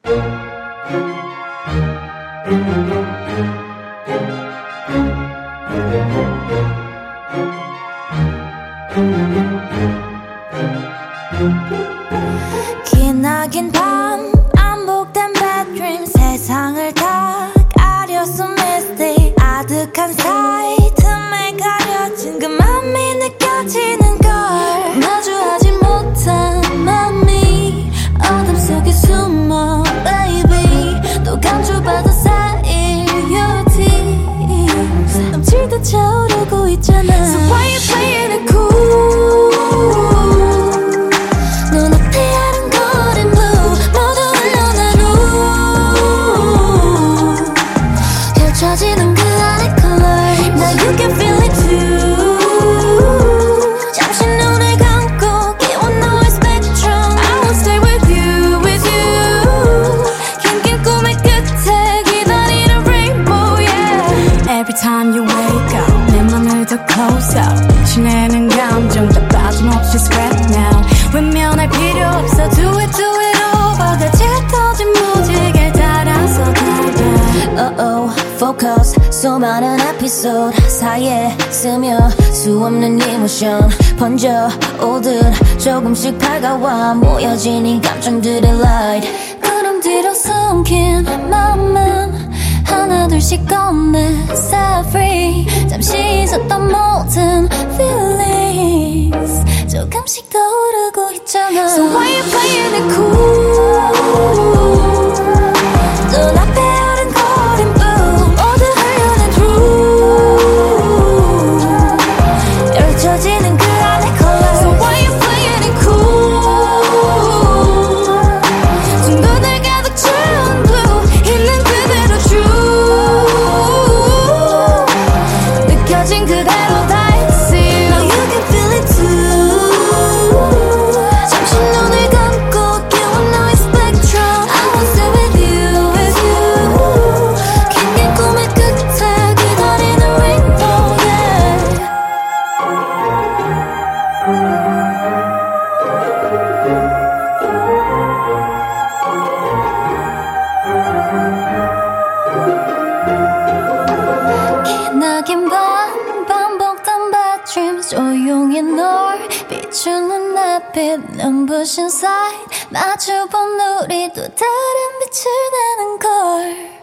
기나긴 밤 반복된 bad dream 세상을 다 가렸어 misty 아득한 사이 틈에 가려진 그 맘이 느껴지는 걸 마주하지 못한 맘이 어둠 속에 숨어 baby 또 감춰받아 쌓일 your tears 넘치듯 차오르고 있잖아 So why you playing it cool 눈앞에 아른거린 blue 모두 흘러난 우 펼쳐지는 그 안의 color Now you can feel it too 잠시 눈을 감고 깨운 너의 spectrum I will stay with you 긴긴 꿈의 끝에 기다리는 rainbow yeah Every time you wake up 내 맘을 더 close up 지내는 감정 다 빠짐없이 scrap now 외면할 필요 없어 do it over 같이 터진 무지개 따라서 달려 focus 수많은 에피소드 사이에 스며 수없는 이모션 번져 오듯 조금씩 밝아와 모여진 이 감정들의 light 구름 뒤로 숨긴 맘은 하나둘씩 꺼내 set free 잠시 있었던 모든 feelings 조금씩 떠오르고 있잖아 So why you playing it cool 눈앞에 아른거린 blue 모두 흘러낸 through 펼쳐지는 그 안의 color So why you playing it cool 둥근을 가득 채운 blue 있는 그대로 true 느껴진 그대로 다 exist Now you can feel it too 잠시 눈을 감고 깨운 너의 spectrum I will stay with you 긴긴 꿈의 끝에 기다리는 rainbow yeah 기나긴 밤 반복된 bad dreams 조용히 널 비추는 햇빛 눈부신 사이 마주본 우리 또 다른 빛을 내는 걸